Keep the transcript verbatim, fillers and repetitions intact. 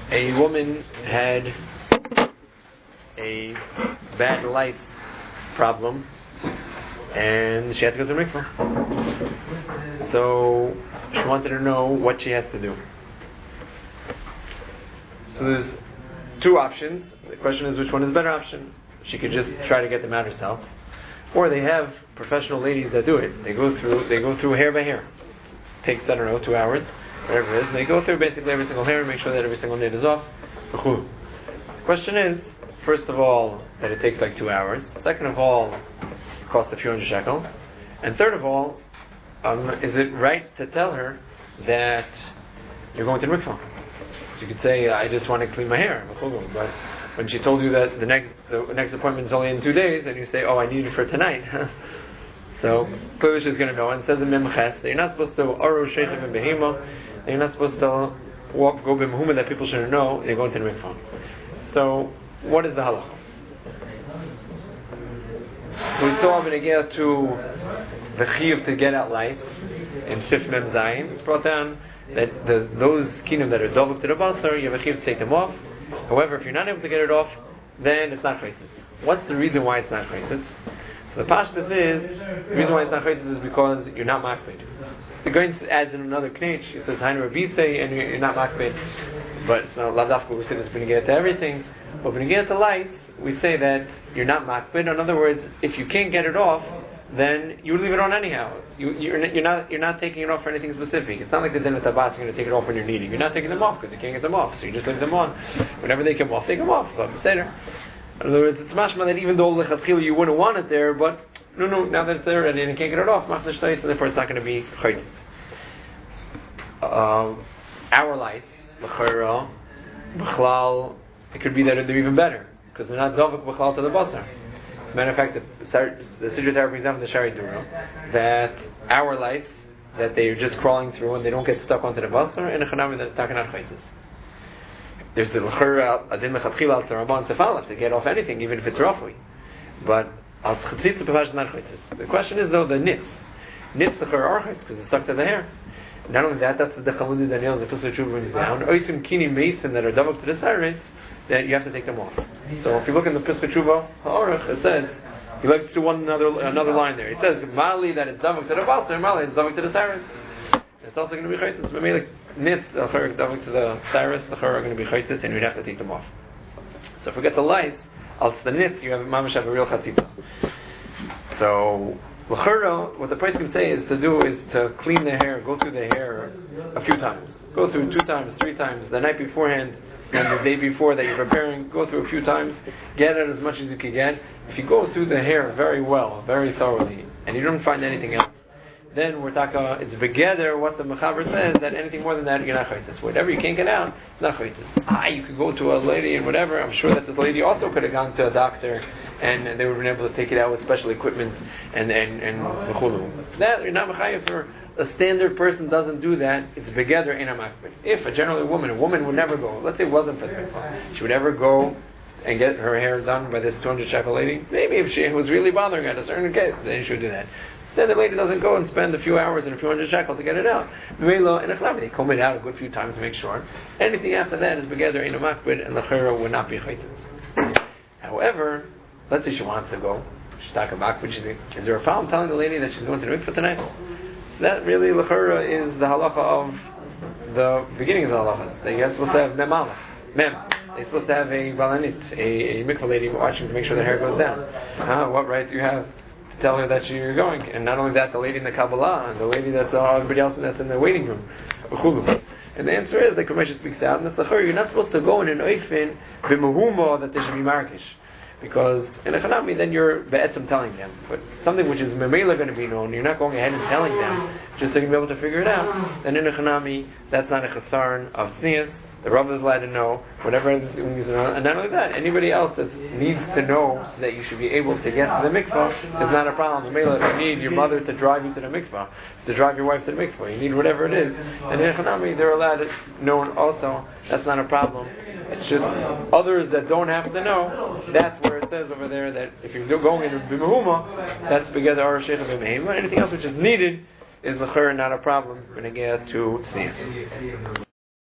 a woman had a bad light problem and she had to go to the mikvah. So she wanted to know what she has to do. So there's two options. The question is, which one is the better option? She could just try to get them out herself, or they have professional ladies that do it. They go through they go through hair by hair. It takes, I don't know, two hours, whatever it is. They go through basically every single hair and make sure that every single knit is off. The question is, first of all, that it takes like two hours. Second of all, it costs a few hundred shekels. And third of all, um, is it right to tell her that you're going to the mikvah? So you could say, I just want to clean my hair. But when she told you that the next the next appointment is only in two days, and you say, oh, I need it for tonight. So clearly she's going to know. And it says in Memches that you're not supposed to aru sheitim and behema. You're not supposed to walk go b'mehuma that people shouldn't know. You're going to the mikvah. So what is the halacha? So we saw when it get to the chiyuv to get out light in Sif Mem Zayin. It's brought down that the, those kinim that are dovuk to the basar, you have a chiyuv to take them off. However, if you're not able to get it off, then it's not chaytzis. What's the reason why it's not chaytzis? So the pashtus is, the reason why it's not chaytzis is because you're not makbid. The Goin adds in another knech, he says, Hainu Rabisei, and you're, you're not makbid. But it's not ladafka, we say this when you get to everything. But when you get to lights, we say that you're not makbid. In other words, if you can't get it off, then you leave it on anyhow. You, you're, you're not you're not taking it off for anything specific. It's not like the din with tabas, you're going to take it off when you're needing. You're not taking them off because you can't get them off, so you just leave them on. Whenever they come off, take them off. In other words, it's mashma that even though lechatchila you wouldn't want it there, but no, no, now that it's there and you can't get it off, machzor shtayis, so therefore it's not going to be chaytzis. Uh, our lights, l'chayra, b'chlal, it could be that they're even better because they're not dovuk b'chlal to the basar. As a matter of fact, the, the Siddur Torah brings down from the Shari Dura that our lights, that they're just crawling through and they don't get stuck onto the basar, and a chanami that's not going to chaytzis. There's the l'chayra adin mechatchila al tzarabon tefalach to get off anything, even if it's roughly. But al tzchatzitz b'vash not chaytzis. The question is though the nits, nits the l'chayra are chaytzis because it's stuck to the hair. Not only that, that's the Chalmudi Daniel, the Pilsner Tshuva brings down. Oisim kini mason that are davuk to the cyrus, that you have to take them off. So if you look in the Pilsner Tshuva Ha'orach, it says, he likes to one another another line there. It says Mali that it's davuk to the basar, Mali it's davuk to the cyrus. It's also going to be chaytzis. But maybe like nits the davuk to the cyrus, the chayr are going to be chaytzis, and you'd have to take them off. So forget the lights. Else the nits, you have mamash have a real chatzitza. So. L'chara, what the priest can say is to do is to clean the hair, go through the hair a few times. Go through two times, three times, the night beforehand and the day before that you're preparing, go through a few times, get it as much as you can get. If you go through the hair very well, very thoroughly, and you don't find anything else, then we're talking, it's begeder, what the Mechaber says, that anything more than that, you're not chaytis. Whatever you can't get out, it's not chaytis. Ah, you could go to a lady and whatever, I'm sure that this lady also could have gone to a doctor and they would have been able to take it out with special equipment and and and mechulu. That you're not mechayev for. A standard person doesn't do that. It's begeder in a makbid. If a generally woman, a woman would never go. Let's say it wasn't for the mikvah, she would ever go and get her hair done by this two hundred shekel lady. Maybe if she was really bothering her at a certain case, then she would do that. Instead, the lady doesn't go and spend a few hours and a few hundred shekels to get it out. Melo and a they comb it out a good few times to make sure. Anything after that is begeder in a makbid, and the chayra would not be chaytis. However, let's say she wants to go. She's talking about, but she's is there a problem telling the lady that she's going to the mikvah tonight? So that really, l'chara, is the halacha of the beginning of the halacha. That you're supposed to have mem aleph. Mem. They're supposed to have a balanit, a, a mikvah lady watching to make sure the hair goes down. Uh, what right do you have to tell her that you're going? And not only that, the lady in the Kabbalah, and the lady that's uh, everybody else that's in the waiting room. And the answer is, the Kamesha speaks out, and that's l'chara, you're not supposed to go in an oifin b'mehuma that there should be markish. Because in a chanami, then you're be'etzim telling them. But something which is memela going to be known, you're not going ahead and telling them, just to be able to figure it out. Then in a chanami, that's not a chasarn of tznius. The Rav is allowed to know whatever, and not only that, anybody else that needs to know so that you should be able to get to the mikvah is not a problem. Memela, if you need your mother to drive you to the mikvah, to drive your wife to the mikvah, you need whatever it is. And in a chanami, they're allowed to know also. That's not a problem. It's just others that don't have to know. That's where it says over there that if you're going in b'mehuma, that's begeder or sheikha b'mehima. Anything else which is needed is l'chayr not a problem when it gets to tznius.